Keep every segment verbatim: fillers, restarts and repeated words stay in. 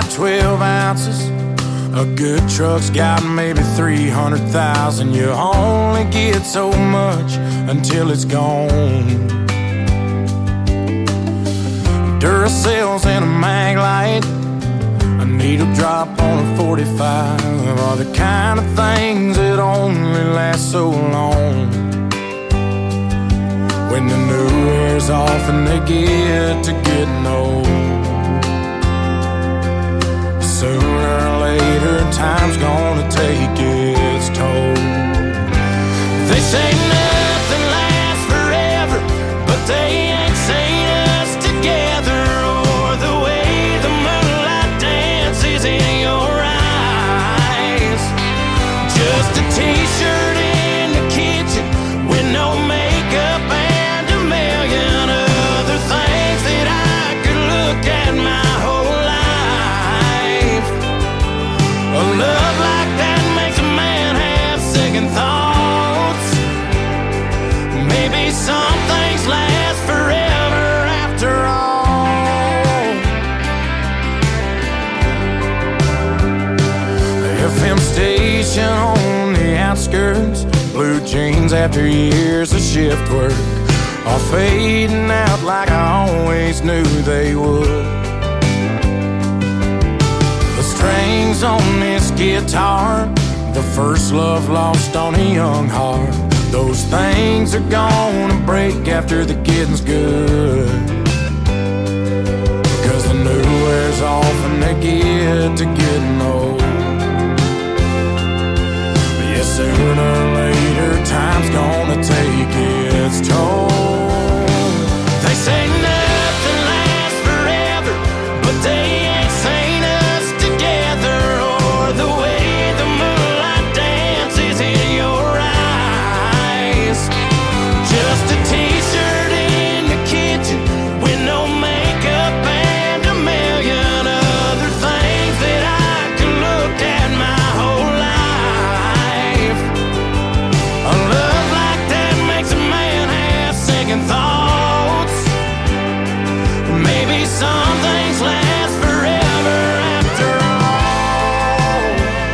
twelve ounces. A good truck's got maybe three hundred thousand. You only get so much until it's gone. Duracells and a mag light, a needle drop on a forty-five are the kind of things that only last so long. When the new wears off and they get to getting old, sooner or later time's gonna take its toll. They say nothing lasts forever, but they ain't seen us together, or the way the moonlight dances in your eyes. Just a t-shirt in the kitchen with no makeup and a million other things that I could look at my whole life. A love like that makes a man have second thoughts. Maybe some things last forever after all. The F M station on the outskirts, blue jeans after years of shift work are fading out like I always knew they would. The strings on this guitar, the first love lost on a young heart, those things are gonna break after the getting's good. Cause the new wears off and they get to getting old. But yeah, sooner or later time's gonna take its toll. They say nothing lasts forever, but they ain't seen us together, or the way the moonlight dances in your eyes. Just a t-shirt in the kitchen with no makeup and a million other things that I can look at my whole life. A love like that makes a man have second thoughts. Maybe some things last forever after all.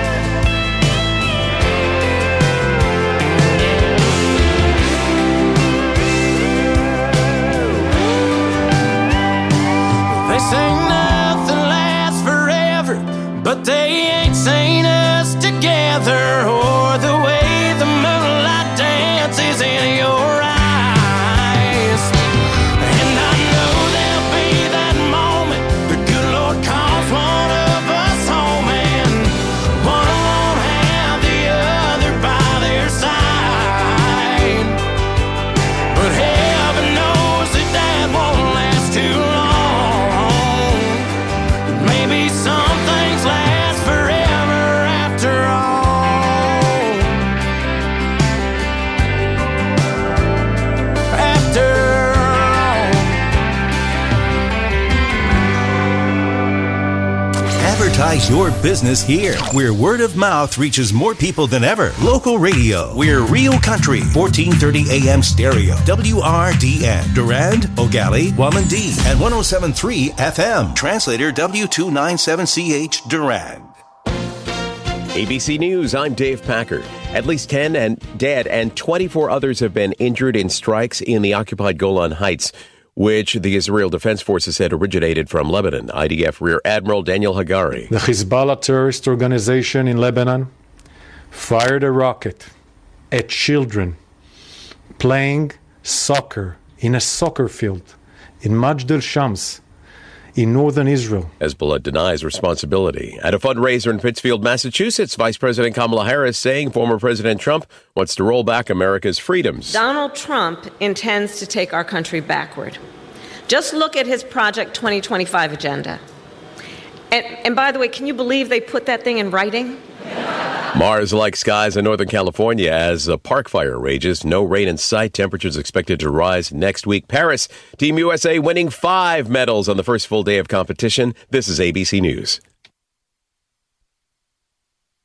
They say nothing lasts forever, but they ain't seen us together, or the way the moonlight dances in your eyes. And I know there'll be that moment the good Lord calls one of us home, and one won't have the other by their side. But heaven knows that that won't last too long. Maybe some things last forever after all. After all. Advertise your business here, where word of mouth reaches more people than ever. Local radio. We're Real Country, fourteen thirty A M stereo. W R D N. Durand, Ogali, Wamandee, and one oh seven point three F M. Translator W two ninety-seven C H Durand. A B C News, I'm Dave Packard. At least ten and dead and twenty-four others have been injured in strikes in the occupied Golan Heights, which the Israel Defense Forces said originated from Lebanon. I D F Rear Admiral Daniel Hagari. The Hezbollah terrorist organization in Lebanon fired a rocket at children playing soccer in a soccer field in Majd al-Shams in northern Israel. Hezbollah denies responsibility. At a fundraiser in Pittsfield, Massachusetts, Vice President Kamala Harris saying former President Trump wants to roll back America's freedoms. Donald Trump intends to take our country backward. Just look at his Project twenty twenty-five agenda. And, and by the way, can you believe they put that thing in writing? Mars-like skies in Northern California as a park fire rages. No rain in sight. Temperatures expected to rise next week. Paris, Team U S A winning five medals on the first full day of competition. This is A B C News.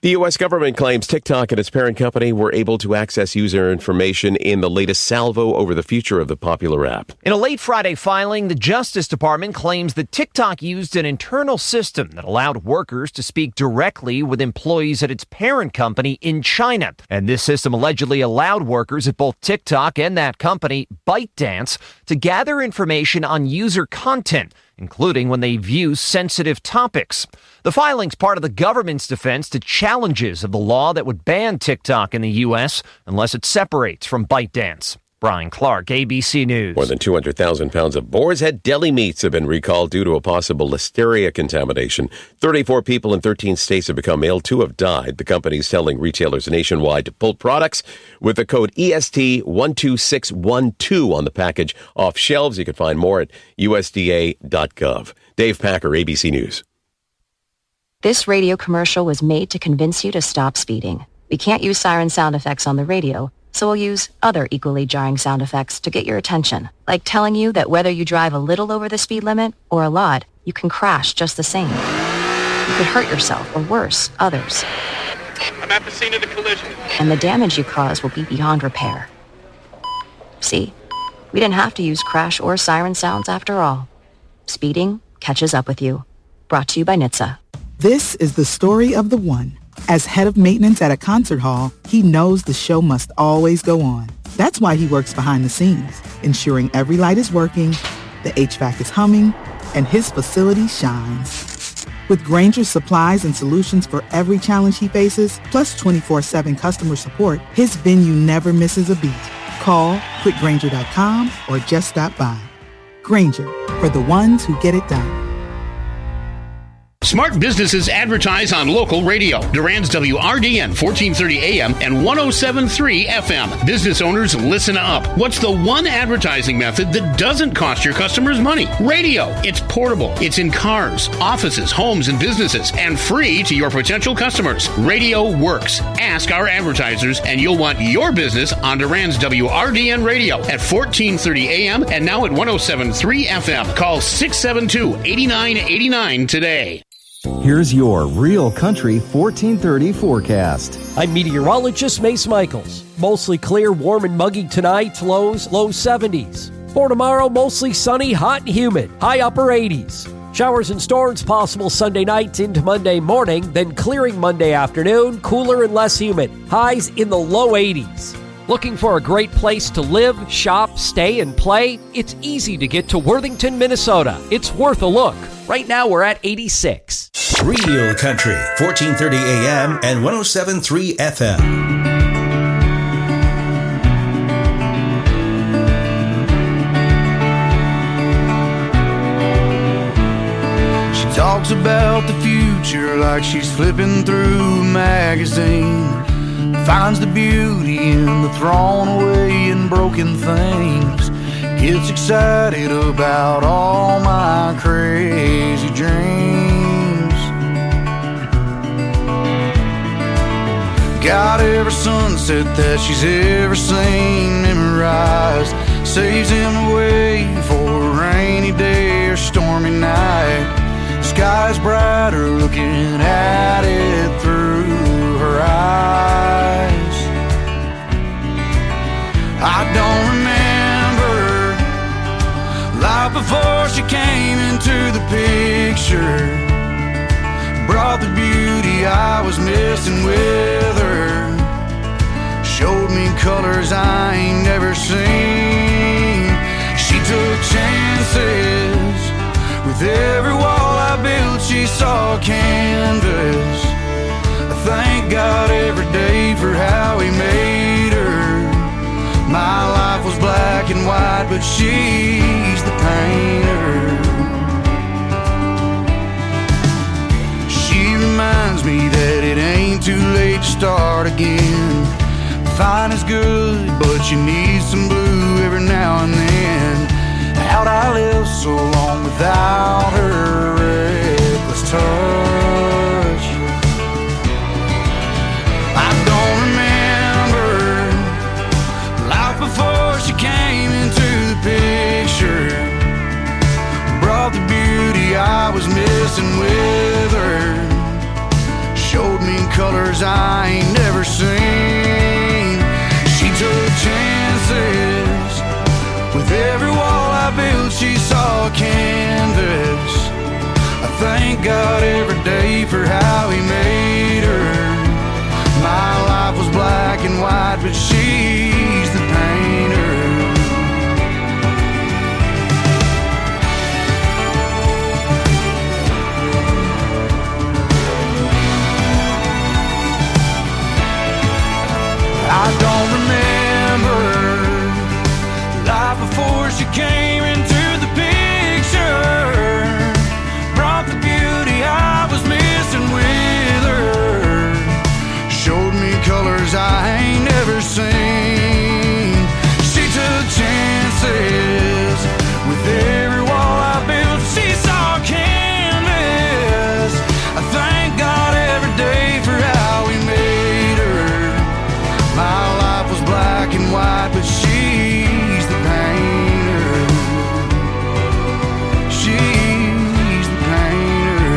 The U S government claims TikTok and its parent company were able to access user information in the latest salvo over the future of the popular app. In a late Friday filing, the Justice Department claims that TikTok used an internal system that allowed workers to speak directly with employees at its parent company in China. And this system allegedly allowed workers at both TikTok and that company, ByteDance, to gather information on user content, including when they view sensitive topics. The filing's part of the government's defense to challenges of the law that would ban TikTok in the U S unless it separates from ByteDance. Brian Clark, A B C News. More than two hundred thousand pounds of Boar's Head deli meats have been recalled due to a possible listeria contamination. thirty-four people in thirteen states have become ill. Two have died. The company is telling retailers nationwide to pull products with the code E S T one two six one two on the package off shelves. You can find more at U S D A dot gov. Dave Packer, A B C News. This radio commercial was made to convince you to stop speeding. We can't use siren sound effects on the radio, so we'll use other equally jarring sound effects to get your attention, like telling you that whether you drive a little over the speed limit or a lot, you can crash just the same. You could hurt yourself or worse, others. I'm at the scene of the collision. And the damage you cause will be beyond repair. See, we didn't have to use crash or siren sounds after all. Speeding catches up with you. Brought to you by N H T S A. This is the story of the one. As head of maintenance at a concert hall, he knows the show must always go on. That's why he works behind the scenes, ensuring every light is working, the H V A C is humming, and his facility shines. With Grainger's supplies and solutions for every challenge he faces, plus twenty-four seven customer support, his venue never misses a beat. Call quick grainger dot com or just stop by. Grainger, for the ones who get it done. Smart businesses advertise on local radio. Durand's W R D N fourteen thirty A M and one oh seven point three F M. Business owners, listen up. What's the one advertising method that doesn't cost your customers money? Radio. It's portable. It's in cars, offices, homes, and businesses, and free to your potential customers. Radio works. Ask our advertisers, and you'll want your business on Durand's W R D N radio at fourteen thirty A M and now at one oh seven point three F M. Call six seven two, eight nine eight nine today. Here's your Real Country fourteen thirty forecast. I'm meteorologist Mace Michaels. Mostly clear, warm and muggy tonight, lows, low seventies. For tomorrow, mostly sunny, hot and humid, high upper eighties. Showers and storms possible Sunday night into Monday morning, then clearing Monday afternoon, cooler and less humid, highs in the low eighties. Looking for a great place to live, shop, stay, and play? It's easy to get to Worthington, Minnesota. It's worth a look. Right now, we're at eighty-six. Real Country, fourteen thirty A M and one oh seven point three F M. She talks about the future like she's flipping through a magazine. Finds the beauty in the thrown away and broken things. Gets excited about all my crazy dreams. Got every sunset that she's ever seen memorized. Saves him away for a rainy day or stormy night. Sky's brighter looking at it through her eyes. I don't remember life before she came into the picture. Brought the beauty I was missing with her. Showed me colors I ain't never seen. She took chances. With every wall I built she saw canvas. I thank God every day for how he made her. My life was black and white, but she's the painter. She reminds me that it ain't too late to start again. Fine is good, but you need some blue every now and then. How'd I live so long without her reckless touch? I don't remember life before she came into the picture. Brought the beauty I was missing with her. Showed me colors I ain't never seen. She took chances. With every wall I built, she saw a canvas. I thank God every day for how He made her. My life was black and white, but she's the painter. I don't remember life before she came into the picture. Brought the beauty I was missing with her. Showed me colors I ain't never seen. She took chances. With every wall I built, she saw canvas. I thank God every day for how He made her. My life was black and white, but she's the painter. She's the painter.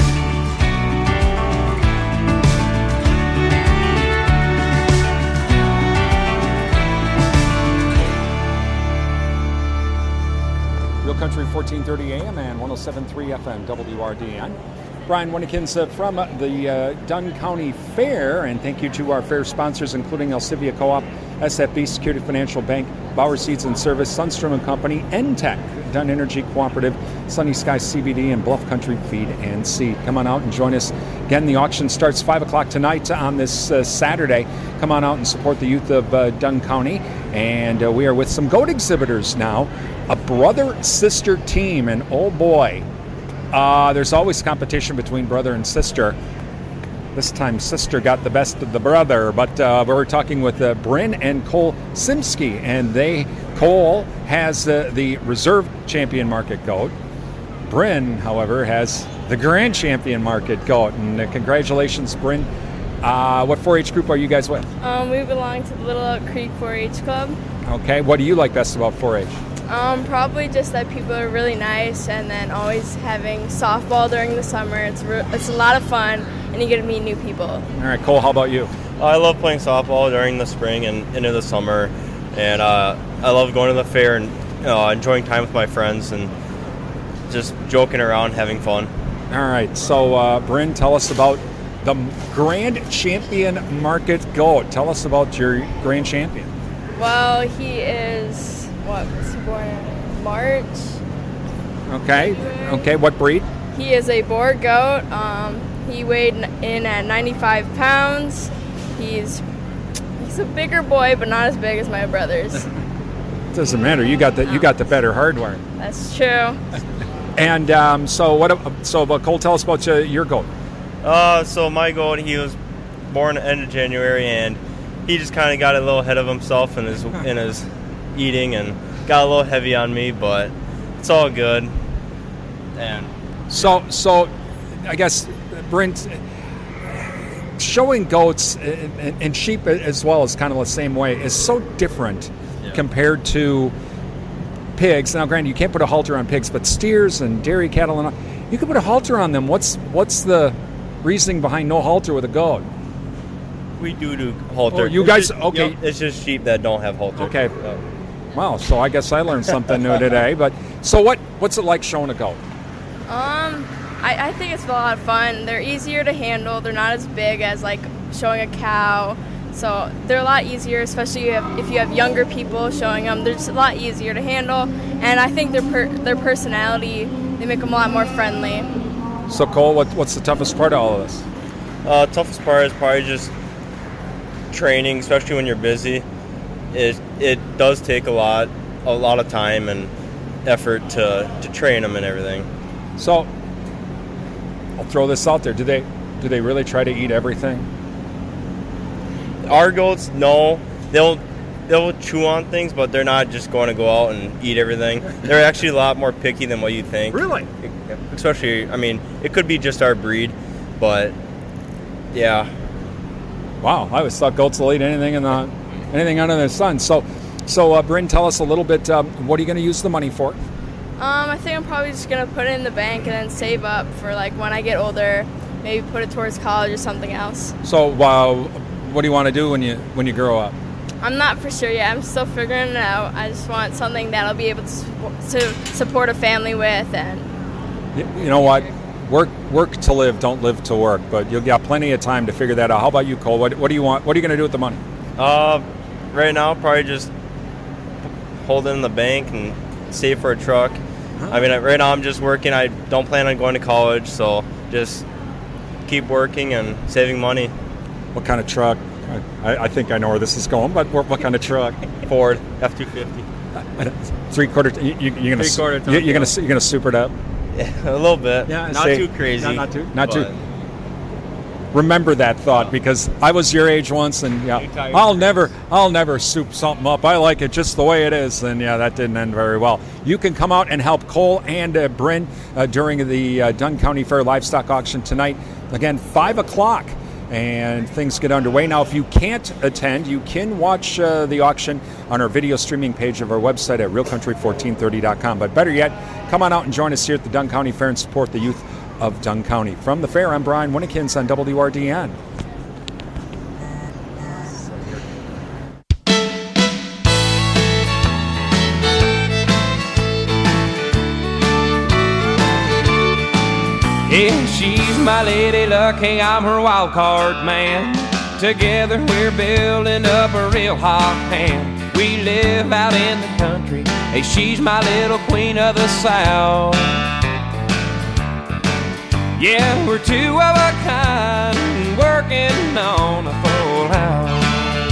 Real Country fourteen thirty A M and one oh seven point three F M W R D N. Brian Winnekins uh, from uh, the uh, Dunn County Fair, and thank you to our fair sponsors, including Alcivia Co-op, S F B Security Financial Bank, Bauer Seeds and Service, Sunstrom and Company, N T E C, Dunn Energy Cooperative, Sunny Sky C B D, and Bluff Country Feed and Seed. Come on out and join us. Again, the auction starts five o'clock tonight on this uh, Saturday. Come on out and support the youth of uh, Dunn County. And uh, we are with some goat exhibitors now. A brother-sister team, and oh boy, Uh, there's always competition between brother and sister. This time, sister got the best of the brother, but uh, we're talking with uh, Bryn and Cole Simsky, and they, Cole has uh, the reserve champion market goat. Bryn, however, has the grand champion market goat, and uh, congratulations, Bryn. Uh, what four H group are you guys with? Um, we belong to the Little Oak Creek four H Club. Okay, what do you like best about four H? Um, probably just that people are really nice, and then always having softball during the summer. It's re- it's a lot of fun, and you get to meet new people. All right, Cole, how about you? I love playing softball during the spring and into the summer, and uh, I love going to the fair and uh, enjoying time with my friends and just joking around, having fun. All right, so uh, Bryn, tell us about the Grand Champion Market Goat. Tell us about your Grand Champion. Well, he is, what, was he born in March? Okay, okay, what breed? He is a boar goat. Um, he weighed in at ninety-five pounds. He's he's a bigger boy, but not as big as my brothers. Doesn't matter. You got the you got the better hardware. That's true. And um, so what? So, uh, Cole, tell us about uh, your goat. Uh, so my goat, he was born at the end of January, and he just kind of got a little ahead of himself in his in his eating, and got a little heavy on me, but it's all good. And so, so I guess, Brent, showing goats and, and sheep as well is kind of the same way, is so different yeah. compared to pigs. Now, granted, you can't put a halter on pigs, but steers and dairy cattle, and all, you can put a halter on them. What's what's the reasoning behind no halter with a goat? We do do halter. Oh, you it's guys, just, okay. You know, it's just sheep that don't have halter. Okay. So. Well, so I guess I learned something new today. But so what? What's it like showing a goat? Um, I, I think it's a lot of fun. They're easier to handle. They're not as big as like showing a cow. So they're a lot easier, especially if you have younger people showing them. They're just a lot easier to handle. And I think their per, their personality, they make them a lot more friendly. So Cole, what, what's the toughest part of all of this? Uh, toughest part is probably just training, especially when you're busy. It it does take a lot, a lot of time and effort to, to train them and everything. So I'll throw this out there. Do they do they really try to eat everything? Our goats, no. They'll they'll chew on things, but they're not just going to go out and eat everything. They're actually a lot more picky than what you think. Really? Especially, I mean, it could be just our breed, but yeah. Wow, I always thought goats will eat anything in the anything under the sun. So, so uh, Bryn, tell us a little bit. Um, what are you going to use the money for? Um, I think I'm probably just gonna put it in the bank and then save up for like when I get older. maybe put it towards college or something else. So, uh, what do you want to do when you when you grow up? I'm not for sure yet. I'm still figuring it out. I just want something that I'll be able to support, to support a family with. And you know what? Work work to live, don't live to work. But you'll get plenty of time to figure that out. How about you, Cole? What, what do you want? What are you going to do with the money? Uh, right now, probably just hold it in the bank and save for a truck. Huh? I mean, right now I'm just working. I don't plan on going to college, so just keep working and saving money. What kind of truck? I, I think I know where this is going, but what, what kind of truck? Ford F two fifty. Three quarter. You, you, you're gonna. Three quarter. You, you're gonna. You're gonna super it up. Yeah, a little bit. Yeah, not say, too crazy. Not, not too. Not too. Remember that thought, because I was your age once, and yeah, I'll never, I'll never soup something up. I like it just the way it is, and yeah, that didn't end very well. You can come out and help Cole and uh, Bryn uh, during the uh, Dunn County Fair livestock auction tonight. Again, five o'clock. And things get underway. Now, if you can't attend, you can watch uh, the auction on our video streaming page of our website at real country fourteen thirty dot com. But better yet, come on out and join us here at the Dunn County Fair and support the youth of Dunn County. From the fair, I'm Brian Winnikins on W R D N. Yeah, she's my lady luck, hey, I'm her wild card man. Together we're building up a real hot hand. We live out in the country, hey, she's my little queen of the South. Yeah, we're two of a kind, working on a full house.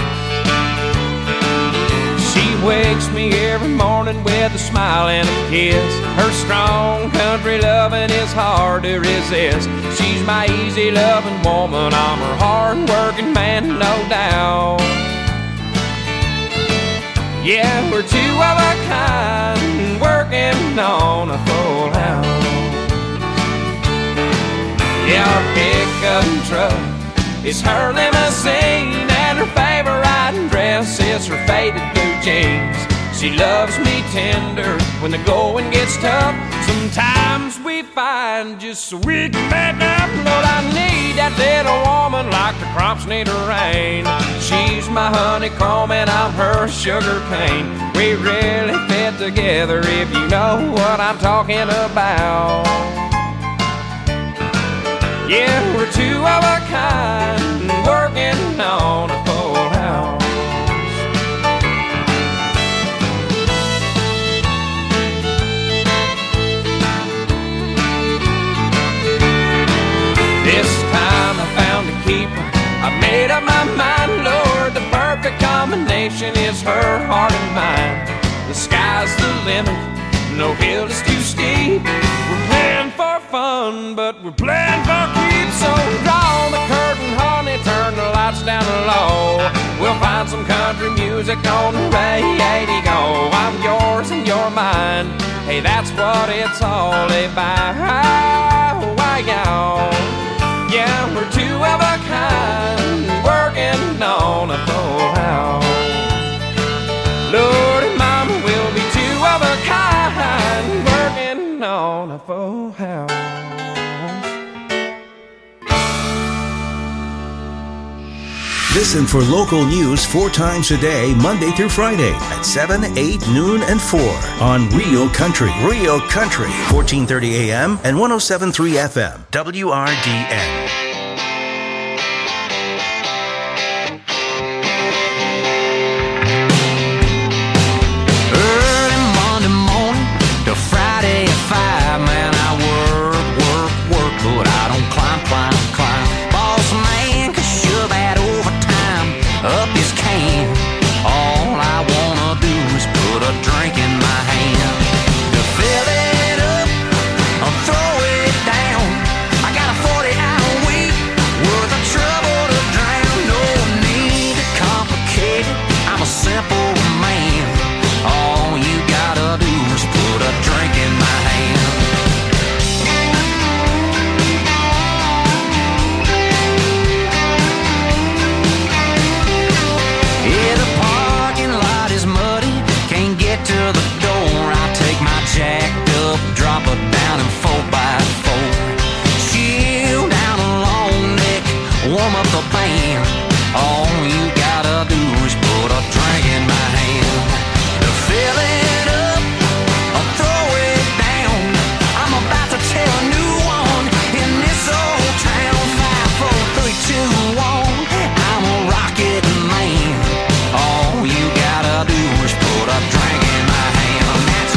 She wakes me every morning with a smile and a kiss. Her strong country loving is hard to resist. She's my easy loving woman, I'm her hard working man, no doubt. Yeah, we're two of a kind, working on a full house. Yeah, our pickup truck is her limousine, and her favorite riding dress is her faded blue jeans. She loves me tender when the going gets tough. Sometimes we find just so we can back up. Lord, I need that little woman like the crops need a rain. She's my honeycomb and I'm her sugar cane. We really fit together if you know what I'm talking about. Yeah, we're two of a kind, working on a full house. This time I found a keeper, I made up my mind, Lord, the perfect combination is her heart and mine. The sky's the limit, no hill is too steep. We're playing for fun, but we're playing for keeps. So draw the curtain, honey, turn the lights down low. We'll find some country music on the radio. I'm yours and you're mine, hey, that's what it's all about. Why, y'all? Yeah, we're two of a kind, working on a full house. Lord and Mama, we'll be two of a kind, working on a full house. Listen for local news four times a day, Monday through Friday at seven, eight, noon, and four on Real Country. Real Country, fourteen thirty A M and one oh seven point three F M, W R D N. Early Monday morning to Friday at five, man, I work, work, work, but I don't climb, climb, climb. Boss man can shove that overtime up his can. All I wanna do is put a drink in my hand. To fill it up or throw it down, I got a forty hour week. warm up the band. All you gotta do is put a drink in my hand. Fill it up or throw it down. I'm about to tell a new one in this old town. Five, four, three, two, one. I'm a rocket man. All you gotta do is put a drink in my hand. That's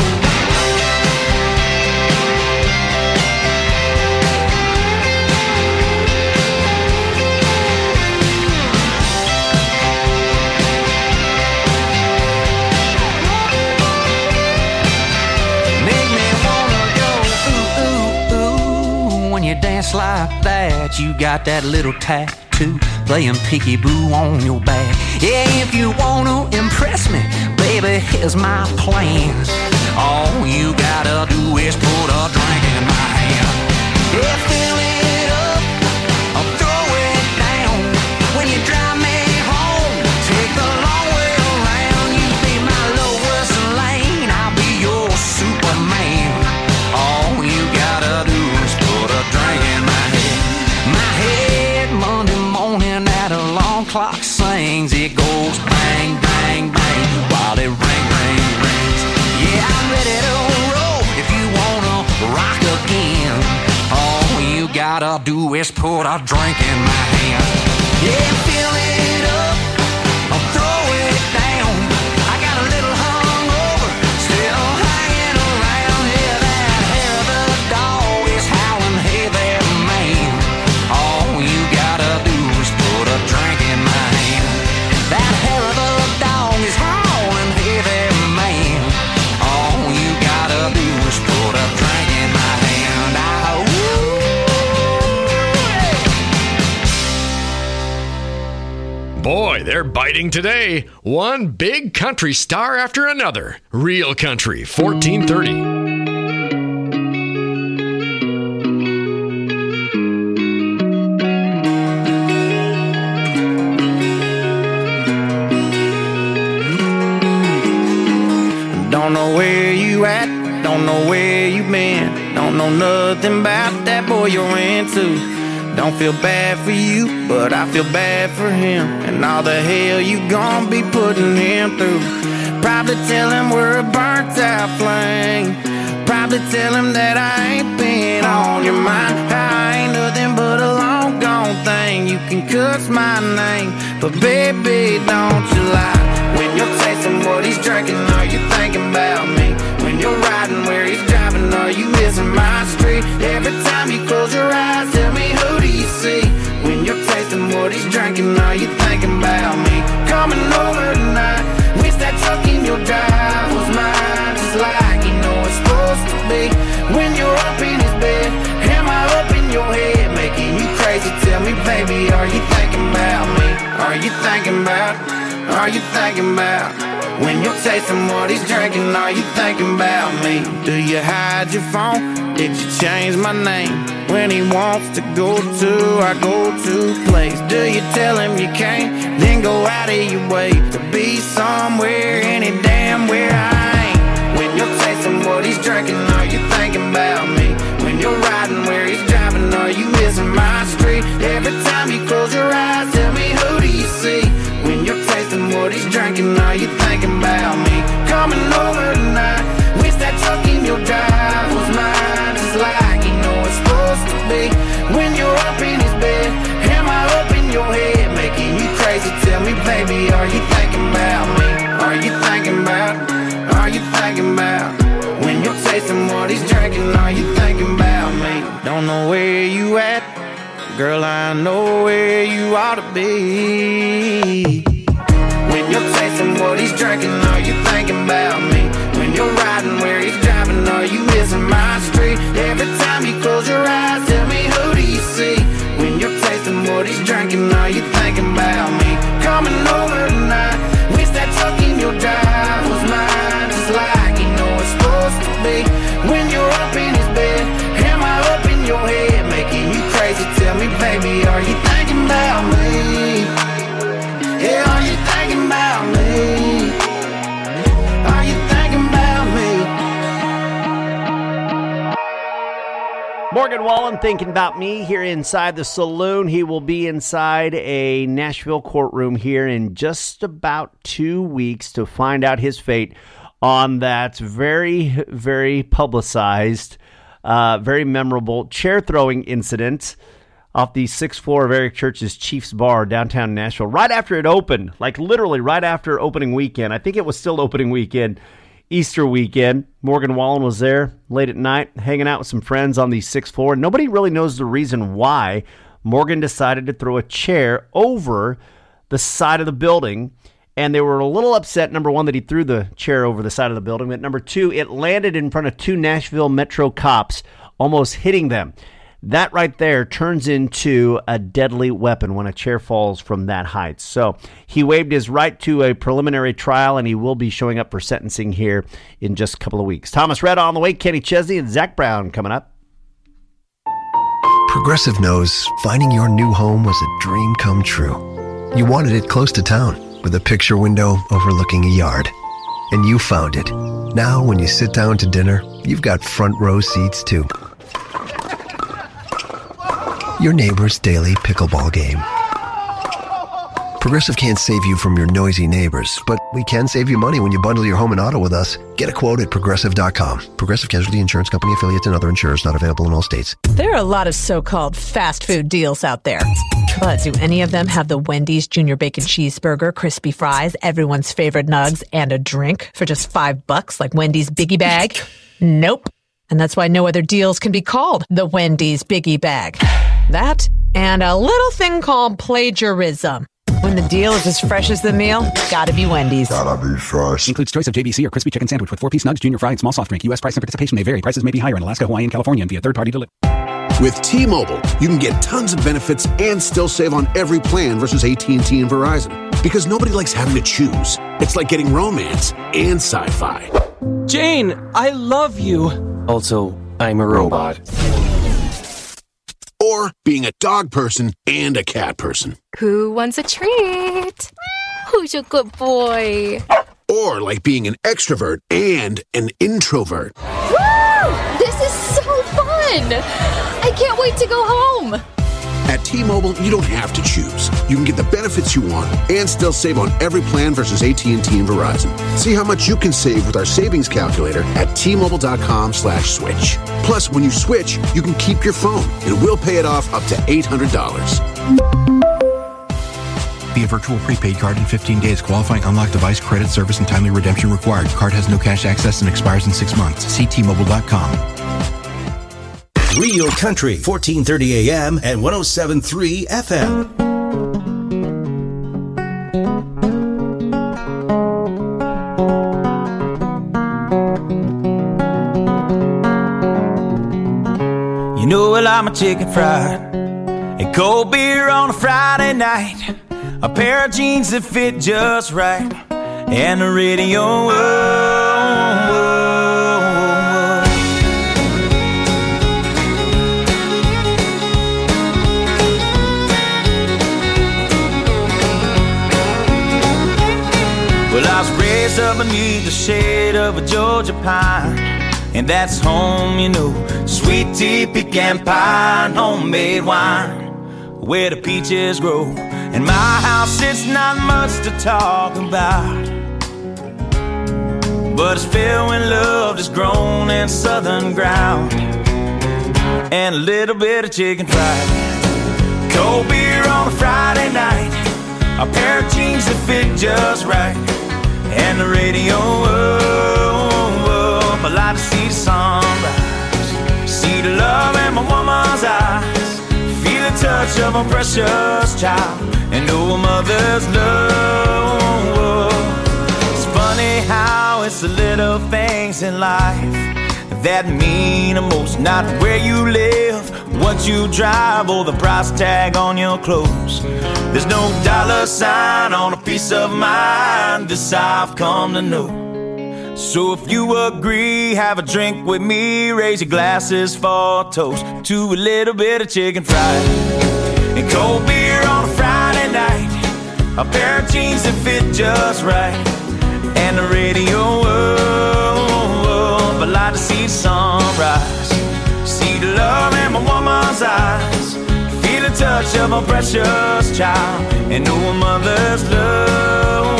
dance like that, you got that little tattoo playing peekaboo on your back. Yeah, if you wanna impress me, baby, here's my plan. All you gotta do is put a drink in my hand. Yeah, fill it up or throw it down. When you drive me home, take the long way around. You be my Lois Lane, I'll be your Superman. All you gotta do is put a drink in my head. My head Monday morning at alarm clock sings. It goes bang, bang, bang while it ring, ring, rings. Yeah, I'm ready to roll if you wanna rock again. All you gotta do is put a drink in my hand. Yeah, fill it up or throw it down. I got a little hungover, still hanging around. Yeah, that hair of the dog is howling, hey there, man. All you gotta do is put a drink in my hand. That hair of the dog is howling, hey there, man. All you gotta do is put a drink in my hand. Ah, ooh, yeah. Boy, they're biting today. One big country star after another. Real Country, fourteen thirty. Don't know where you at, don't know where you been. Don't know nothing about that boy you're into. Don't feel bad for you, but I feel bad for him. And all the hell you gon' be putting him through. Probably tell him we're a burnt out flame. Probably tell him that I ain't been on your mind. I ain't nothing but a long gone thing. You can cuss my name, but baby, don't you lie. When you're tasting what he's drinking, are you thinking about me? When you're riding where he's driving, are you missing my street? Every time you close your eyes, tell me, who do you see? When you're tasting what he's drinking, are you thinking about me? Coming over tonight, wish that truck in your drive was mine, just like you know it's supposed to be. When you're up in his bed, am I up in your head, making you crazy? Tell me, baby, are you thinking about me? Are you thinking about, are you thinking about? When you're tasting what he's drinking, are you thinking about me? Do you hide your phone? Did you change my name? When he wants to go to our go-to place, do you tell him you can't? Then go out of your way to be somewhere, any damn where I ain't. When you're tasting what he's drinking, are you thinking about me? When you're riding where he's driving, are you missing my street? Every time you close your eyes, tell me, who do you see? When you're tasting what he's drinking, are you thinking about me? Coming over tonight, wish that truck in your drive was mine, just like you know it's supposed to be. When you're up in his bed, am I up in your head, making you crazy? Tell me, baby, are you thinking about me? Are you thinking about, are you thinking about? When you're tasting what he's drinking, are you thinking about me? Don't know where you at, girl, I know where you ought to be. When you're tasting what he's drinking, are you thinking about me? When you're riding where he's driving, are you missing my street? Every time you close your eyes, tell me, who do you see? When you're tasting what he's drinking, are you thinking about me? Coming over tonight, wish that truck in your drive was mine, just like you know it's supposed to be. When you're up in his bed, am I up in your head, making you crazy? Tell me, baby, are you thinking about me? Yeah, are you thinking about me? Are you thinking about me? Morgan Morgan Wallen thinking about me here inside the saloon. He will be inside a Nashville courtroom here in just about two weeks to find out his fate on that very, very publicized, uh, very memorable chair throwing incident off the sixth floor of Eric Church's Chiefs Bar downtown Nashville. Right after it opened, like literally right after opening weekend. I think it was still opening weekend. Easter weekend. Morgan Wallen was there late at night, hanging out with some friends on the sixth floor. Nobody really knows the reason why Morgan decided to throw a chair over the side of the building. And they were a little upset, number one, that he threw the chair over the side of the building. But number two, it landed in front of two Nashville Metro cops, almost hitting them. That right there turns into a deadly weapon when a chair falls from that height. So he waived his right to a preliminary trial, and he will be showing up for sentencing here in just a couple of weeks. Thomas Rhett on the way, Kenny Chesney and Zach Brown coming up. Progressive knows finding your new home was a dream come true. You wanted it close to town with a picture window overlooking a yard. And you found it. Now when you sit down to dinner, you've got front row seats too. Your neighbor's daily pickleball game. Progressive can't save you from your noisy neighbors, but we can save you money when you bundle your home and auto with us. Get a quote at Progressive dot com. Progressive Casualty Insurance Company, affiliates, and other insurers not available in all states. There are a lot of so-called fast food deals out there. But do any of them have the Wendy's Junior Bacon Cheeseburger, crispy fries, everyone's favorite nugs, and a drink for just five bucks like Wendy's Biggie Bag? Nope. And that's why no other deals can be called the Wendy's Biggie Bag. That and a little thing called plagiarism. When the deal is as fresh as the meal, gotta be Wendy's. Gotta be fresh. Includes choice of J B C or crispy chicken sandwich with four-piece nugs, junior fry, and small soft drink. U S price and participation may vary. Prices may be higher in Alaska, Hawaii, and California and via third-party delivery. With T-Mobile, you can get tons of benefits and still save on every plan versus A T and T and Verizon. Because nobody likes having to choose. It's like getting romance and sci-fi. Jane, I love you. Also, I'm a robot. Or being a dog person and a cat person. Who wants a treat? Who's a good boy? Or like being an extrovert and an introvert. Woo! This is so fun! I can't wait to go home! At T-Mobile, you don't have to choose. You can get the benefits you want and still save on every plan versus A T and T and Verizon. See how much you can save with our savings calculator at T-Mobile.com slash switch. Plus, when you switch, you can keep your phone and we'll pay it off up to eight hundred dollars. Via virtual prepaid card in fifteen days. Qualifying unlocked device, credit, service, and timely redemption required. Card has no cash access and expires in six months. See T Mobile dot com. Real Country, fourteen thirty A M and one oh seven point three F M. You know, well, I'm a chicken fried and cold beer on a Friday night, a pair of jeans that fit just right, and the radio. Whoa, whoa. Well, I was raised up beneath the shade of a Georgia pine, and that's home, you know. Sweet tea, pecan pie, and homemade wine, where the peaches grow. In my house, it's not much to talk about, but it's filled when love is grown in southern ground, and a little bit of chicken fried. Cold beer on a Friday night, a pair of jeans that fit just right, and the radio up. I like to see the sunrise, see the love in my woman's eyes, feel the touch of a precious child, and know a mother's love. It's funny how it's the little things in life that mean the most. Not where you live, what you drive, or the price tag on your clothes. There's no dollar sign on a peace of mind, this I've come to know. So if you agree, have a drink with me, raise your glasses for a toast to a little bit of chicken fried and cold beer on a Friday night, a pair of jeans that fit just right, and the radio up. I like to see the sunrise, see the love in my mama's eyes, feel the touch of a precious child, and know a mother's love.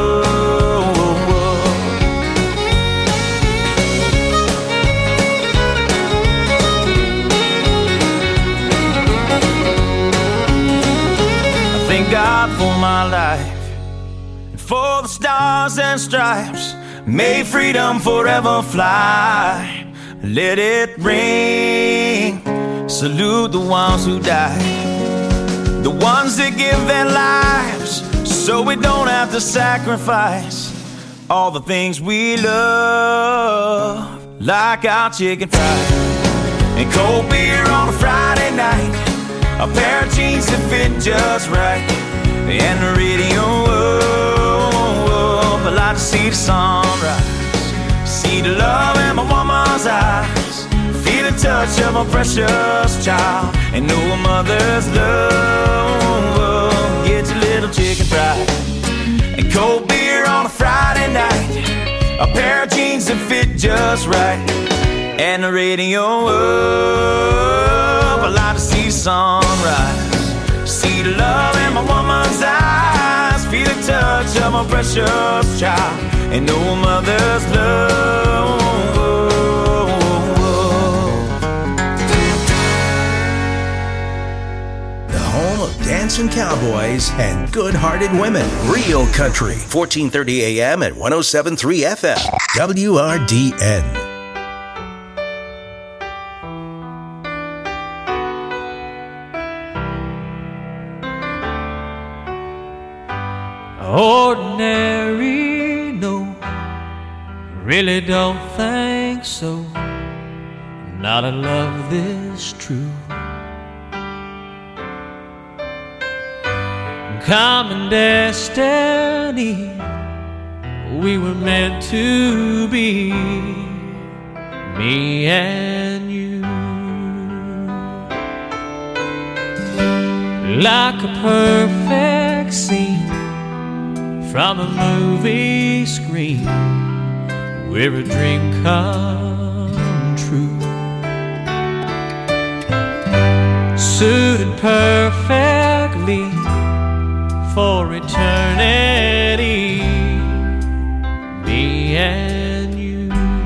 I thank God for my life, and for the stars and stripes. May freedom forever fly. Let it ring. Salute the ones who died, the ones that give their lives so we don't have to sacrifice all the things we love, like our chicken fried and cold beer on a Friday night, a pair of jeans that fit just right, and the radio up. I like to see the sunrise, see the love in my woman's eyes, feel the touch of a precious child, and know a mother's love. Get your little chicken fried and cold beer on a Friday night, a pair of jeans that fit just right, and the radio up. I like to see the sunrise, see the love in my woman's eyes, feel the touch of a precious child, and know a mother's love. Dancing cowboys and good-hearted women. Real Country, fourteen thirty A M and one oh seven point three F M. W R D N. Ordinary, no, really don't think so. Not a love this true. Common destiny, we were meant to be, me and you. Like a perfect scene from a movie screen, where a dream come true. Suited perfectly for eternity, me and you.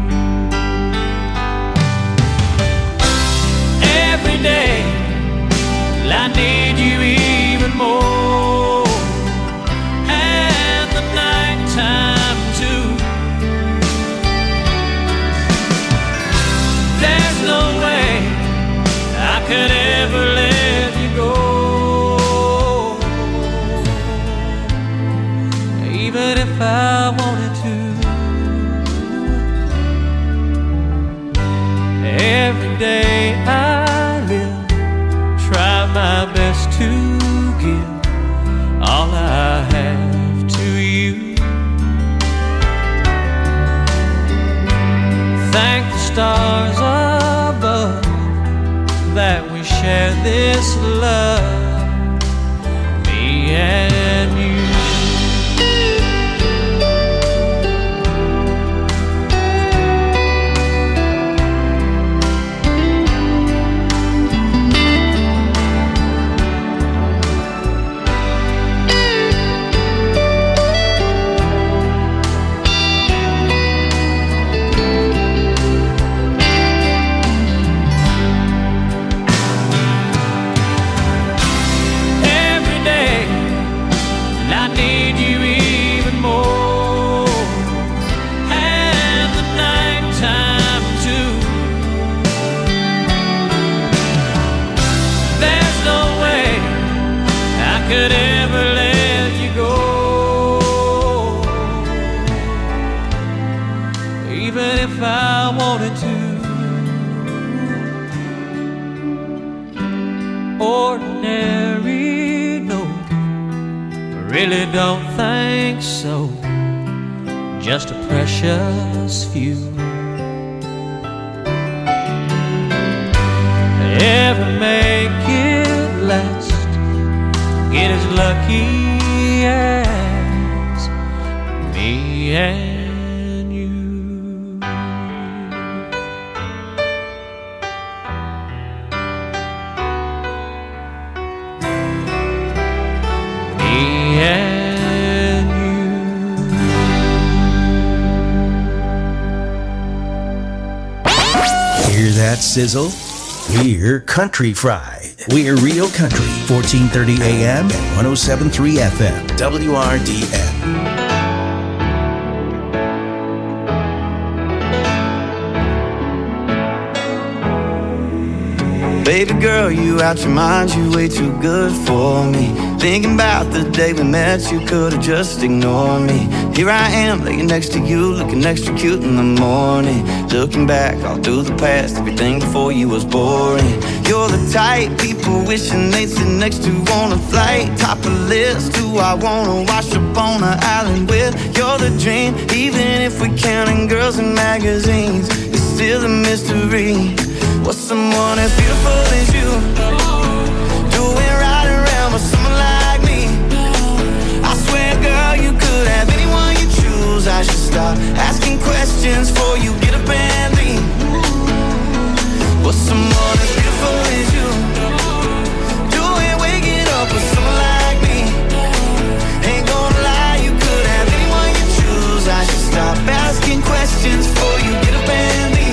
Every day I need you even more, and the nighttime too. There's no way I could ever let you go, even if I wanted to. Every day I live, try my best to give all I have to you. Thank the stars above that we share this love, me and you. Could ever let you go, even if I wanted to. Ordinary, no, really don't think so. Just a precious few. Ever make it last, get as lucky as me and you. that sizzle? We're Country Fried. We're Real Country, fourteen thirty A M and one oh seven point three F M, W R D N. Baby girl, you out your mind, you way too good for me. Thinking about the day we met, you could've just ignored me. Here I am, laying next to you, looking extra cute in the morning. Looking back all through the past, everything before you was boring. You're the type people wishing they'd sit next to on a flight. Top of the list, who I wanna wash up on an island with. You're the dream, even if we're counting girls in magazines, it's still a mystery. What's someone as beautiful as you doing right around with someone like me? I swear, girl, you could have anyone you choose. I should stop asking questions before you get up and leave. What's someone as beautiful as you doing waking up with someone like me? Ain't gonna lie, you could have anyone you choose. I should stop asking questions before you get up and leave.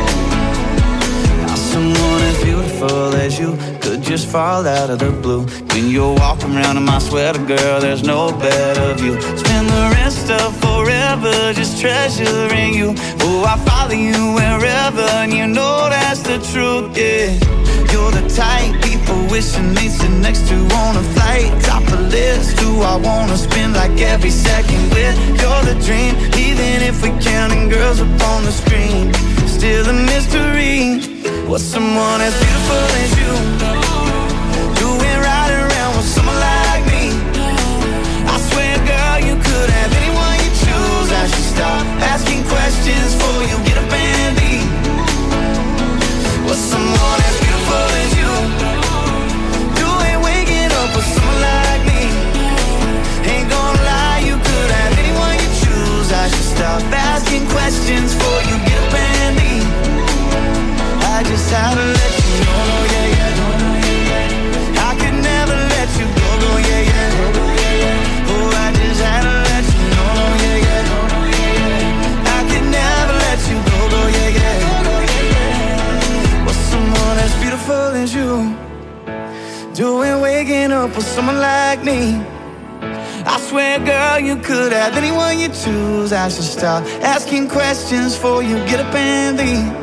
Someone as beautiful as you could just fall out of the blue. When you're walking around in my sweater, girl, there's no better view. Spend the rest of forever just treasuring you. Oh, I follow you wherever, and you know that's the truth, yeah. You're the type people wishing they'd sit next to on a flight. Top of the list, who I wanna spend like every second with. You're the dream, even if we're counting girls up on the screen, still a mystery. What's someone as beautiful as you doing right around with someone like me? I swear, girl, you could have anyone you choose. I should stop asking questions before you get up and leave. What's someone as beautiful as you doing waking up with someone like me? Ain't gonna lie, you could have anyone you choose. I should stop asking questions before you get up and leave. I just had to let you know, yeah, yeah. I could never let you go, go, yeah, yeah. Oh, I just had to let you know, yeah, yeah. I could never let you go, go, yeah, yeah. What's someone as beautiful as you doing waking up with someone like me? I swear, girl, you could have anyone you choose. I should stop asking questions before you get up and leave.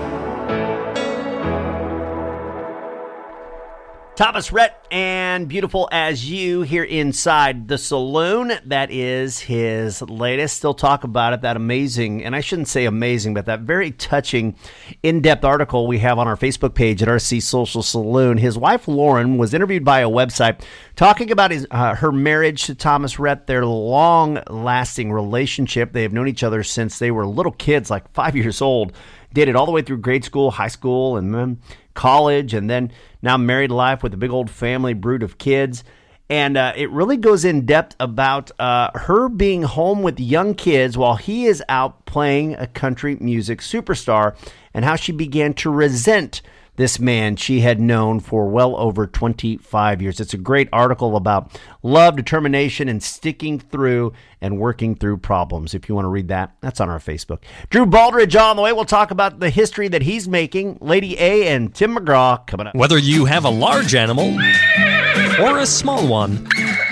Thomas Rhett and Beautiful as You here inside the saloon. That is his latest. Still talk about it. That amazing, and I shouldn't say amazing, but that very touching, in-depth article we have on our Facebook page at R C Social Saloon. His wife, Lauren, was interviewed by a website talking about his uh, her marriage to Thomas Rhett, their long-lasting relationship. They have known each other since they were little kids, like five years old. Dated all the way through grade school, high school, and then college, and then now married life with a big old family brood of kids. And uh, it really goes in depth about uh, her being home with young kids while he is out playing a country music superstar, and how she began to resent this man she had known for well over twenty-five years. It's a great article about love, determination, and sticking through and working through problems. If you want to read that, that's on our Facebook. Drew Baldridge on the way. We'll talk about the history that he's making. Lady A and Tim McGraw coming up. Whether you have a large animal or a small one,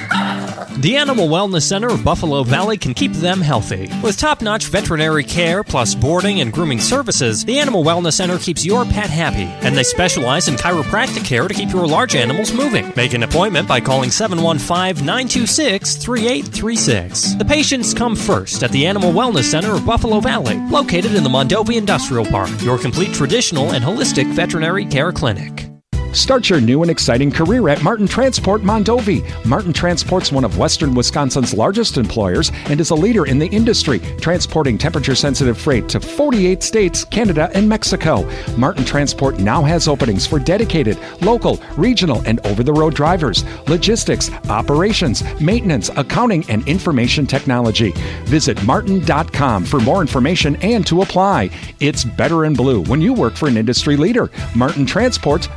the Animal Wellness Center of Buffalo Valley can keep them healthy. With top-notch veterinary care plus boarding and grooming services, the Animal Wellness Center keeps your pet happy, and they specialize in chiropractic care to keep your large animals moving. Make an appointment by calling seven one five, nine two six, three eight three six. The patients come first at the Animal Wellness Center of Buffalo Valley, located in the Mondovi Industrial Park, your complete traditional and holistic veterinary care clinic. Start your new and exciting career at Martin Transport Mondovi. Martin Transport's one of Western Wisconsin's largest employers and is a leader in the industry, transporting temperature-sensitive freight to forty-eight states, Canada, and Mexico. Martin Transport now has openings for dedicated, local, regional, and over-the-road drivers, logistics, operations, maintenance, accounting, and information technology. Visit martin dot com for more information and to apply. It's better in blue when you work for an industry leader. Martin Transport Mondovi.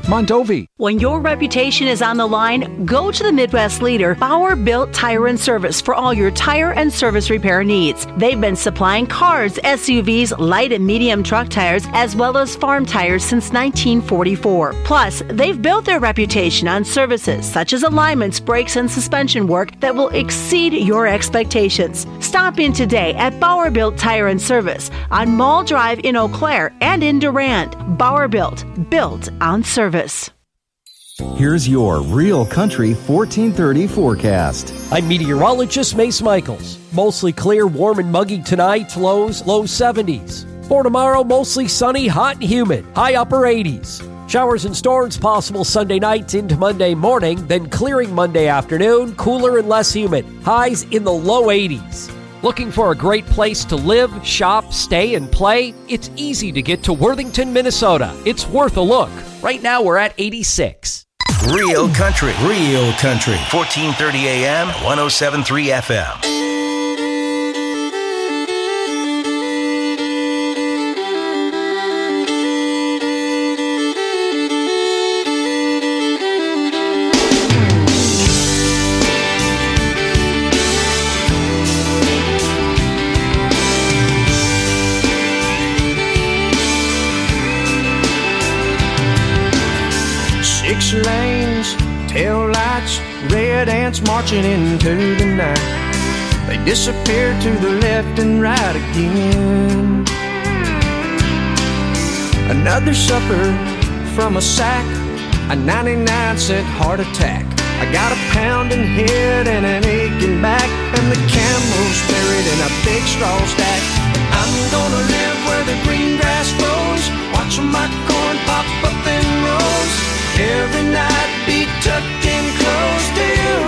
Mondovi. When your reputation is on the line, go to the Midwest leader, Bauer Built Tire and Service, for all your tire and service repair needs. They've been supplying cars, S U Vs, light and medium truck tires, as well as farm tires since nineteen forty-four. Plus, they've built their reputation on services such as alignments, brakes, and suspension work that will exceed your expectations. Stop in today at Bauer Built Tire and Service on Mall Drive in Eau Claire and in Durand. Bauer Built, built on service. Here's your Real Country fourteen thirty forecast. I'm meteorologist Mace Michaels. Mostly clear, warm and muggy tonight, lows low seventies. For tomorrow, mostly sunny, hot and humid, high upper eighties. Showers and storms possible Sunday night into Monday morning, then clearing Monday afternoon, cooler and less humid, highs in the low eighties. Looking for a great place to live, shop, stay, and play? It's easy to get to Worthington, Minnesota. It's worth a look. Right now, we're at eighty-six. Real Country, Real Country, fourteen thirty A M, one oh seven point three F M. Six lanes, tail lights, red ants marching into the night. They disappear to the left and right again. Another supper from a sack, a ninety-nine cent heart attack. I got a pounding head and an aching back, and the camel's buried in a big straw stack. I'm gonna live where the green grass grows, watch my corn pop up in rows. Every night be tucked in close to you.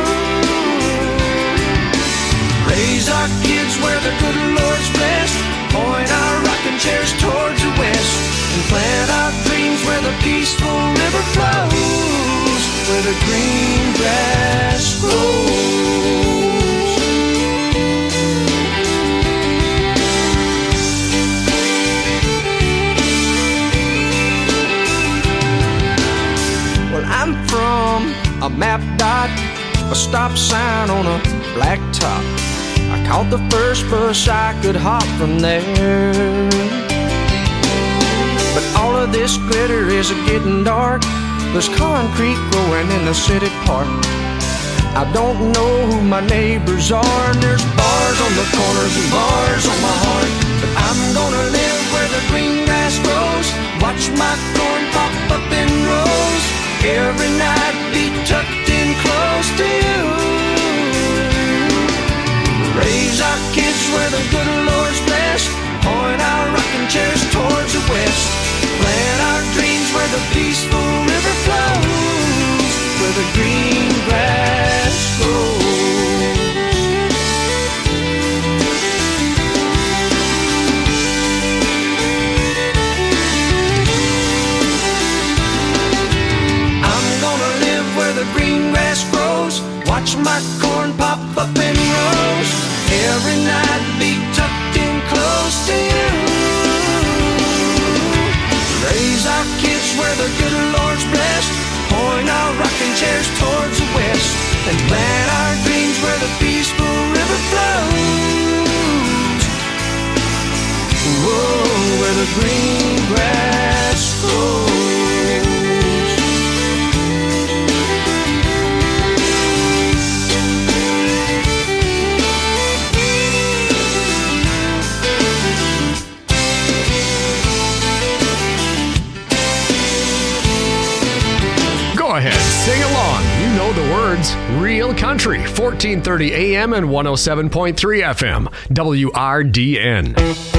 Raise our kids where the good Lord's blessed, point our rocking chairs towards the west, and plant our dreams where the peaceful river flows, where the green grass grows. I'm from a map dot, a stop sign on a black top. I caught the first bus I could hop from there. But all of this glitter is getting dark. There's concrete growing in the city park. I don't know who my neighbors are, and there's bars on the corners and bars on my heart. But I'm gonna live where the green grass grows, watch my corn pop up in rows. Every night be tucked in close to you. Raise our kids where the good Lord's blessed, point our rocking chairs towards the west, plant our dreams where the peaceful river flows, where the green grass grows. The green grass grows, watch my corn pop up in rows. Every night be tucked in close to you. Raise our kids where the good Lord's blessed, point our rocking chairs towards the west, and plant our dreams where the peaceful river flows. Whoa, where the green grass grows. Go ahead, sing along. You know the words. Real Country, fourteen thirty A M and one oh seven point three F M, W R D N.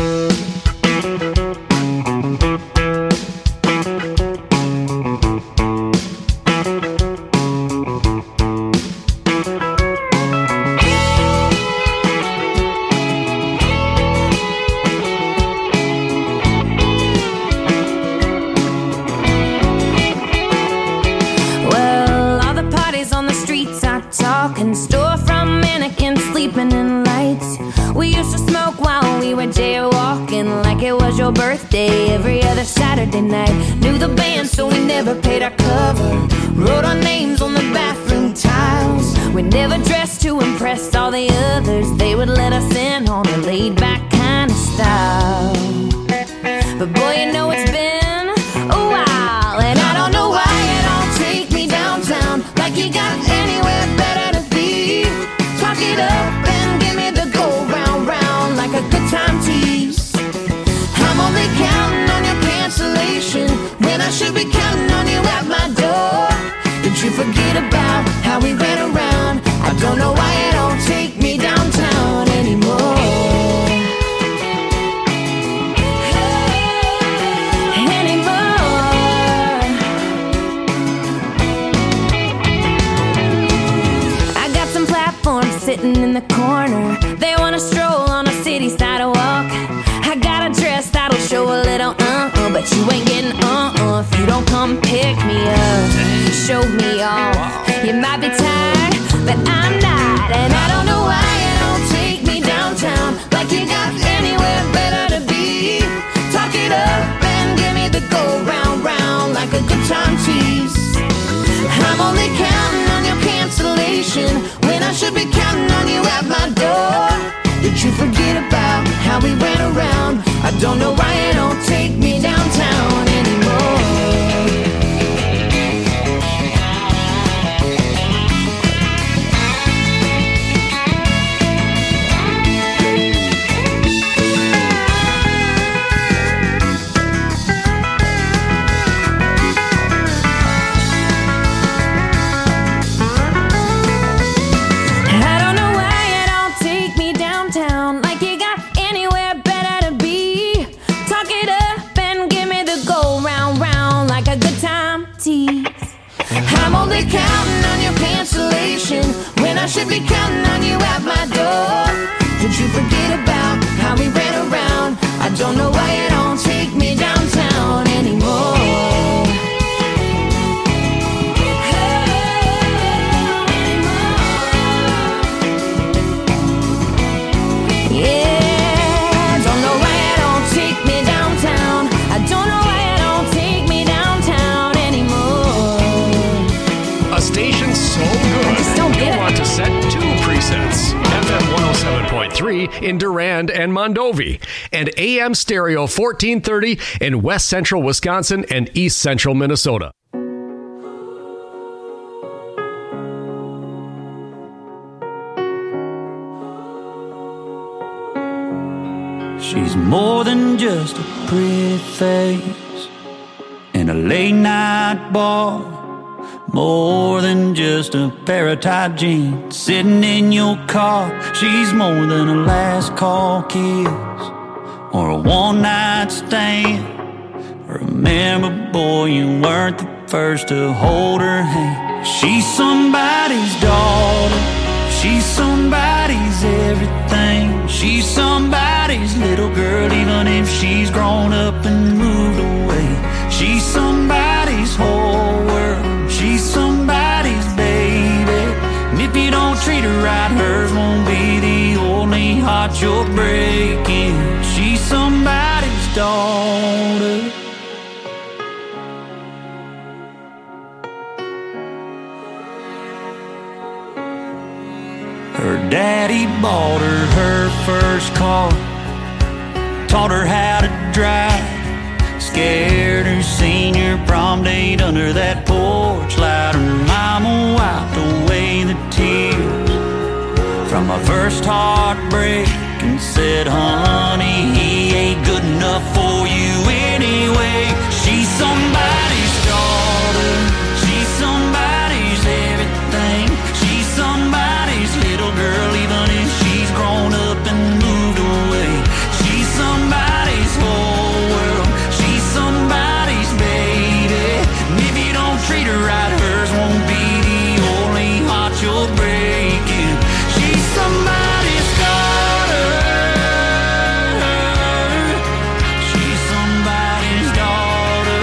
Talking store from mannequins sleeping in lights. We used to smoke while we were jaywalking, like it was your your birthday every other Saturday night. Knew the band, so we never paid our cover. Wrote our names on the bathroom tiles. We never dressed to impress all the others. They would let us in on a laid-back kind of style. But boy, you know it's been a while, and I don't know why you don't take me downtown like you got anywhere better to be. Talk it up and give me the go round round like a good time tease. I'm only counting on your cancellation when I should be counting on you at my door. Did you forget about how we ran around? I don't know why you don't take me downtown anymore. Sitting in the corner, they want to stroll on a city sidewalk. I got a dress that'll show a little uh-uh, but you ain't getting uh-uh if you don't come pick me up, show me off. You might be tired, but I'm not, and I don't know why you don't take me downtown like you got anywhere better to be. Talk it up and give me the go round round like a good time tease. I'm only counting on your cancellation when I should be counting on you at my door. Did you forget about how we ran around? I don't know why you don't take me downtown anymore. I'm only counting on your cancellation when I should be counting on you at my door. Did you forget about how we ran around? I don't know why you don't take me downtown anymore. F M one oh seven point three in Durand and Mondovi, and A M Stereo fourteen thirty in West Central Wisconsin and East Central Minnesota. She's more than just a pretty face in a late night bar. More than just a pair of tight jeans sitting in your car. She's more than a last call kiss or a one night stand. Remember, boy, you weren't the first to hold her hand. She's somebody's daughter. She's somebody's everything. She's somebody's little girl, even if she's grown up and moved away. She's somebody's whole world. She's somebody's baby. And if you don't treat her right, hers won't be the only heart you're breaking. She's somebody's daughter. Her daddy bought her her first car, taught her how to drive, scared her senior prom date under that porch light. Her mama wiped away the tears from my first heartbreak and said, honey, he ain't good enough for you anyway. She's somebody's daughter. She's somebody's everything. She's somebody's little girl, even if she's grown up and moved away. She's somebody's whole world. She's somebody's baby. And if you don't treat her right, hers won't be the only heart you're breaking. She's somebody's daughter. She's somebody's daughter.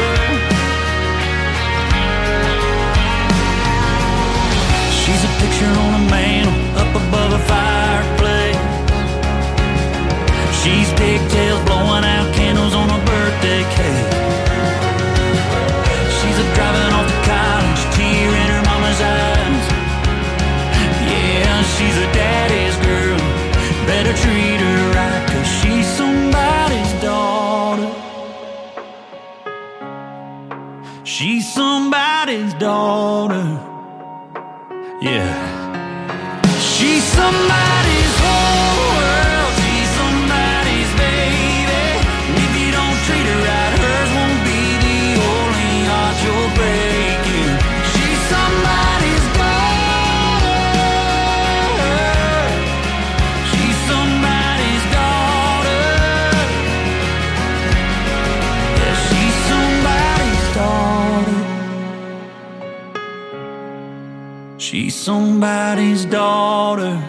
She's a picture on a mantle up above a fireplace. She's pigtails blowing out candles on a Yeah. She's somebody's whole world. She's somebody's baby. And if you don't treat her right, hers won't be the only heart you're breaking. She's somebody's daughter. She's somebody's daughter. Yeah, she's somebody's daughter. She's somebody's daughter.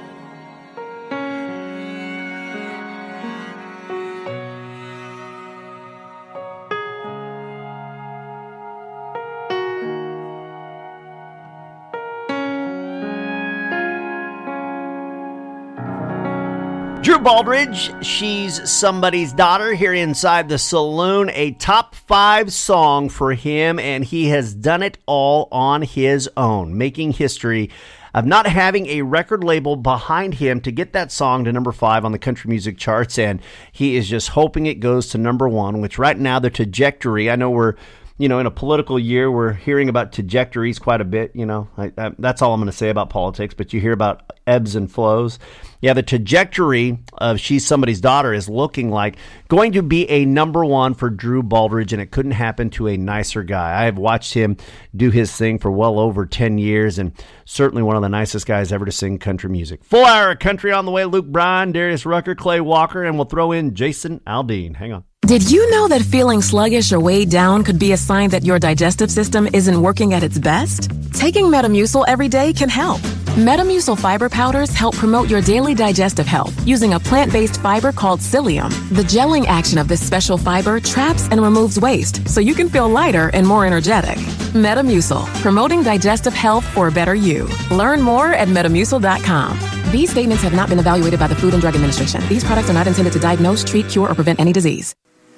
Drew Baldridge, She's Somebody's Daughter, here inside the saloon. A top five song for him, and he has done it all on his own, making history of not having a record label behind him to get that song to number five on the country music charts, and he is just hoping it goes to number one, which right now the trajectory, I know we're You know, in a political year, we're hearing about trajectories quite a bit. You know, I, I, that's all I'm going to say about politics, but you hear about ebbs and flows. Yeah, the trajectory of She's Somebody's Daughter is looking like going to be a number one for Drew Baldridge, and it couldn't happen to a nicer guy. I have watched him do his thing for well over ten years, and certainly one of the nicest guys ever to sing country music. Full hour of country on the way. Luke Bryan, Darius Rucker, Clay Walker, and we'll throw in Jason Aldean. Hang on. Did you know that feeling sluggish or weighed down could be a sign that your digestive system isn't working at its best? Taking Metamucil every day can help. Metamucil fiber powders help promote your daily digestive health using a plant-based fiber called psyllium. The gelling action of this special fiber traps and removes waste so you can feel lighter and more energetic. Metamucil, promoting digestive health for a better you. Learn more at metamucil dot com. These statements have not been evaluated by the Food and Drug Administration. These products are not intended to diagnose, treat, cure, or prevent any disease.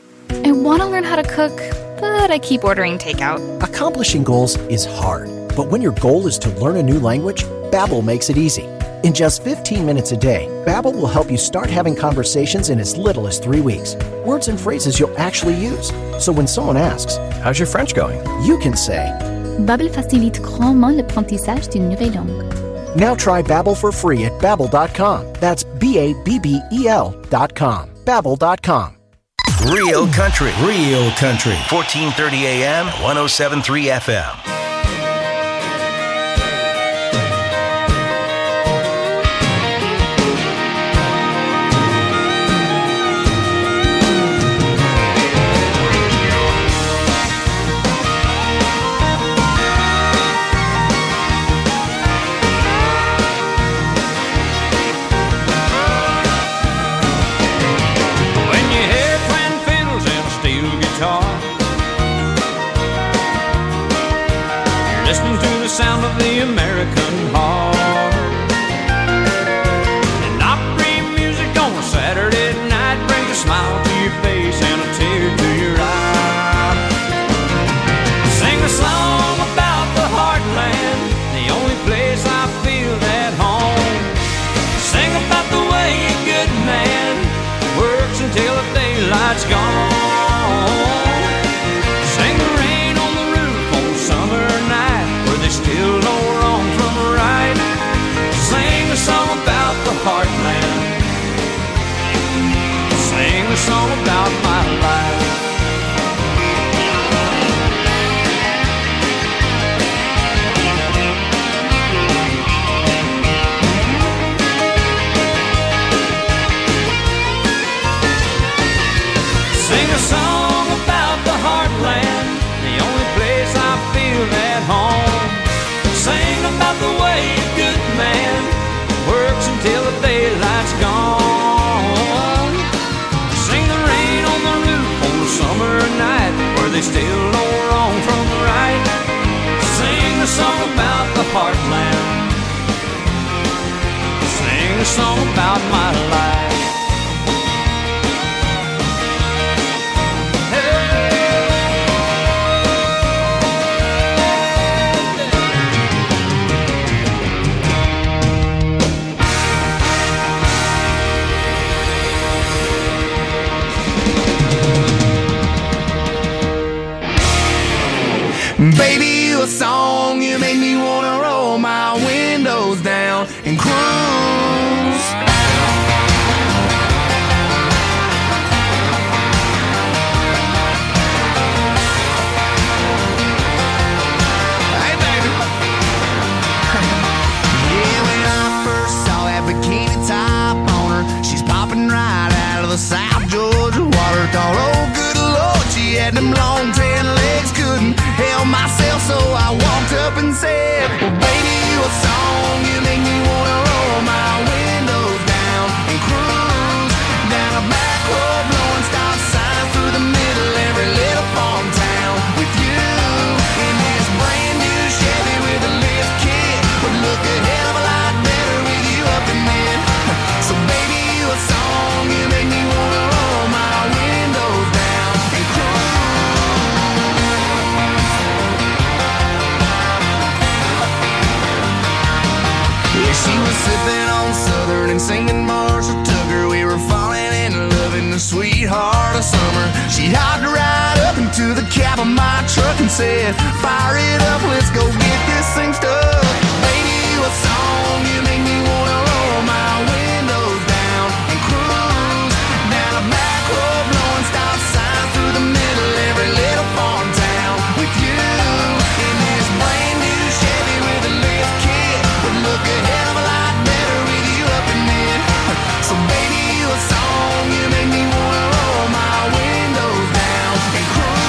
I want to learn how to cook, but I keep ordering takeout. Accomplishing goals is hard, but when your goal is to learn a new language, Babbel makes it easy. In just fifteen minutes a day, Babbel will help you start having conversations in as little as three weeks. Words and phrases you'll actually use. So when someone asks, "How's your French going?" you can say, Babbel facilite grandement l'apprentissage d'une nouvelle langue. Now try Babbel for free at babbel dot com. That's B A B B E L dot com. Babbel dot com. Real country, real country. fourteen thirty A M, one oh seven point three F M. Sound of the American heart. And opera music on a Saturday night brings a smile to your face and a tear to your eye. Sing a song about the heartland, the only place I feel at home. Sing about the way a good man works until the daylight's gone. Still know wrong from right. Sing a song about the heartland. Sing a song about my life. Sing a song about the heartland, the only place I feel at home. Sing about the way a good man works until the daylight's gone. Sing the rain on the roof on the summer night where they still know wrong from right. Sing a song about the heartland. Sing a song about my life. Baby, you a song, you make me wanna roll my window down and cruise. Hey, baby. Yeah, when I first saw that bikini top on her, she's popping right out of the South Georgia water. Thought, oh, good Lord, she had them long tan legs, couldn't help myself, so I walked up and said, well, baby, you a song, you make me wanna roll my windows down and cruise down a back road, blowing stop signs through the middle every little farm town with you in this brand new Chevy with a lift kit. Would look a hell of a lot better with you up in it. So baby, you a song, you make me wanna roll my windows down and cruise. Yeah, she was sipping on Southern and singing Marshall Tucker. We were falling in love in the sweetheart of summer. She hopped right up into the cab of my truck and said, fire it up, let's go get this thing stuck. Baby, you a song, you make me wanna roll my windows down and cruise down a back road, blowing stop signs through the middle every little farm town with you in this brand new Chevy with a lift kit. Would look a hell of a lot better with you up in it. So baby, you a song, you make me wanna roll my windows down and cruise.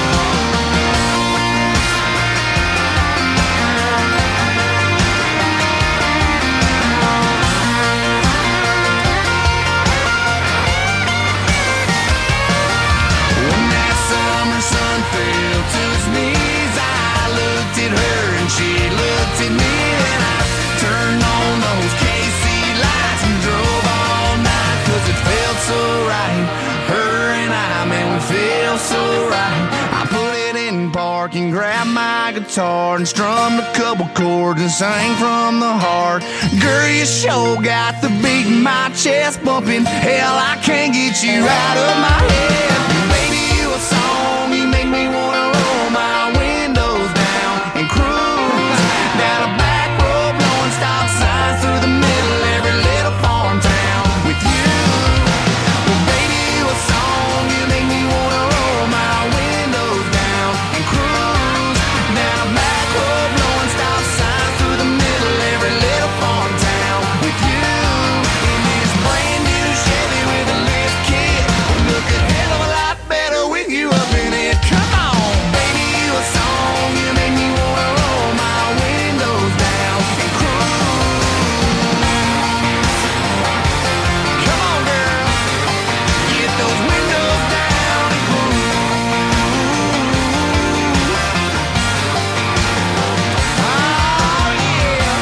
When that summer sun fell to its knees, I looked at her and she looked at me, and I turned on those K C lights and drove all night, cause it felt so right. Her and I, man, we feel so right. I put it in park and grabbed my guitar and strummed a couple chords and sang from the heart. Girl, you sure got the beat in my chest bumping. Hell, I can't get you out of my head. Baby, you a song, you make me wanna roll my windows down and cruise down a back road, blowing stop signs through the middle every little farm town with you. Well, baby, you a song, you make me wanna roll my windows down and cruise down a back road, blowing stop signs through the middle every little farm town with you in this brand new Chevy with a lift kit. Would look a hell of a lot better with you up in it. Come on, baby, you a song, you make me wanna roll my windows down and cruise. Come on, girl, get those windows down and cruise. Oh, yeah.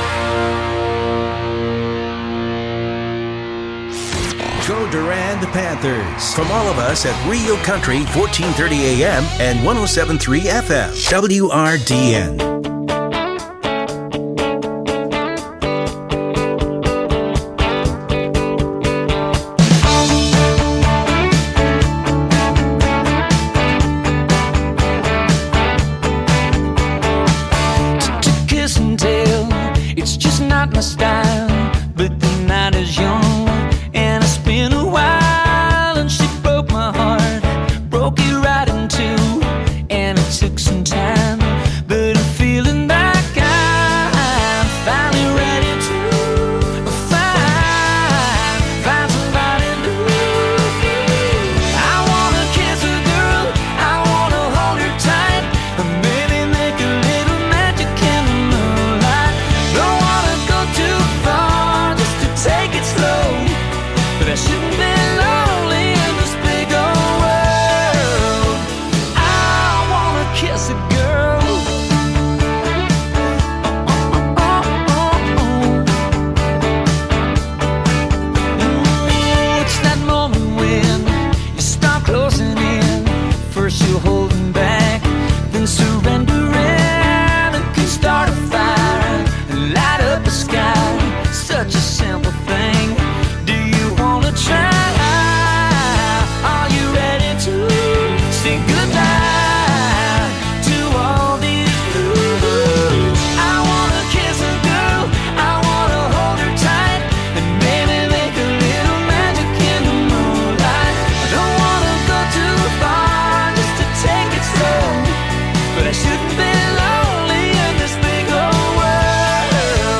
Go Durand Panthers. From all of us at Rio Country, fourteen thirty A M and one oh seven point three F M. W R D N. To kiss and tell, it's just not my style. But the night is young, and it's been a while, and she broke my heart, broke it right in two, and it took some time, but I'm feeling like I'm finally ready to find, find somebody new. I wanna kiss a girl, I wanna hold her tight, and maybe make a little magic in the moonlight. Don't wanna go too far, just to take it slow, but I shouldn't be lonely in this big old world. I wanna kiss a girl. Oh, oh, oh, oh. Mm, it's that moment when you start closing in. First you're holding back, then surrendering, and can start a fire and light up the sky.